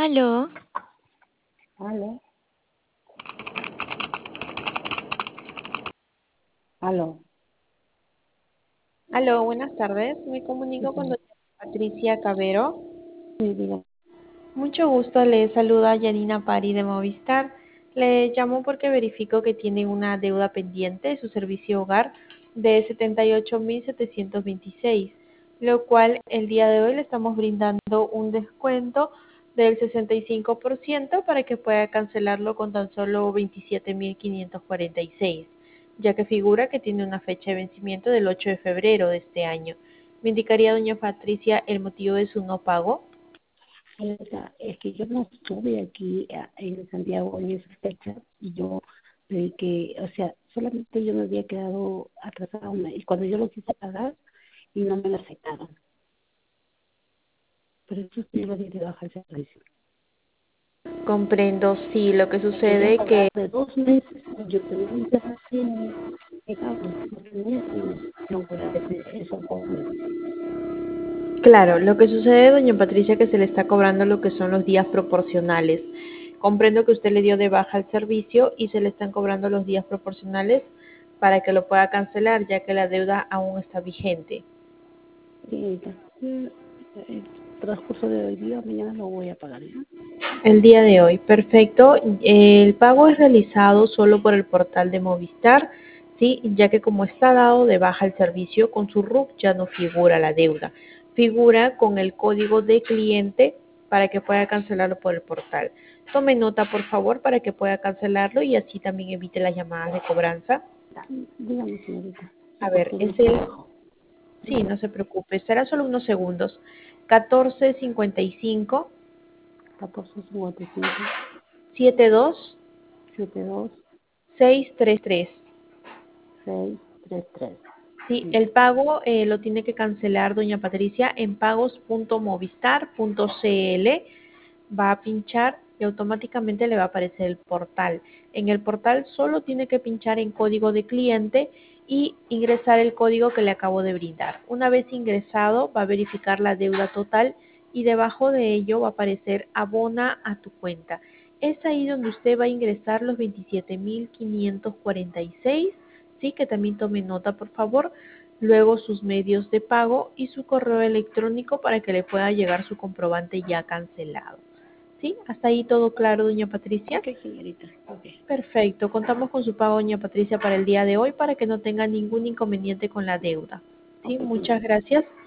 Aló, Aló, aló, Aló, buenas tardes. Me sí, comunico con sí, doña Patricia Cabero. sí, diga, Mucho gusto, le saluda Yanina Pari de Movistar. Le llamo porque verifico que tiene una deuda pendiente de su servicio hogar de 78.726, lo cual el día de hoy le estamos brindando un descuento del 65% para que pueda cancelarlo con tan solo 27.546, ya que figura que tiene una fecha de vencimiento del 8 de febrero de este año. ¿Me indicaría, doña Patricia, el motivo de su no pago? Aleta, es que yo no estuve aquí en Santiago en esa fecha y yo pedí que, o sea, solamente yo me había quedado atrasada y cuando yo lo quise pagar y no me lo aceptaron. Pero eso sí yo lo di de baja el servicio. Comprendo, sí, lo que Me querían sucede pagar que, de 2 meses y yo tenía un recién llegado, no tenía y no voy a decir esos 2 meses. claro, lo que sucede, doña Patricia, que se le está cobrando lo que son los días proporcionales. Comprendo que usted le dio de baja el servicio y se le están cobrando los días proporcionales para que lo pueda cancelar, ya que la deuda aún está vigente. Señorita, el transcurso de hoy día, mañana lo voy a pagar, ¿ya? El día de hoy, perfecto. El pago es realizado solo por el portal de Movistar, sí, ya que como está dado de baja el servicio, con su RUC ya no figura la deuda. Figura con el código de cliente para que pueda cancelarlo por el portal. Tome nota, por favor, para que pueda cancelarlo y así también evite las llamadas de cobranza. Dígame, señorita, sí, A ver, porque en es el el, trabajo. sí, Dígame, no se preocupe, será solo unos segundos. 1455 1455 72 72 633. 633. Sí, Sí, el pago lo tiene que cancelar doña Patricia en pagos.movistar.cl. Va a pinchar y automáticamente le va a aparecer el portal. En el portal solo tiene que pinchar en código de cliente y ingresar el código que le acabo de brindar. Una vez ingresado, va a verificar la deuda total y debajo de ello va a aparecer abona a tu cuenta. Es ahí donde usted va a ingresar los 27.546. Sí, que también tome nota, por favor. Luego sus medios de pago y su correo electrónico para que le pueda llegar su comprobante ya cancelado. ¿Sí? ¿Hasta ahí todo claro, doña Patricia? ok, señorita, ok, Perfecto. Contamos con su pago, doña Patricia, para el día de hoy para que no tenga ningún inconveniente con la deuda. ¿Sí? ok, Muchas señorita. gracias.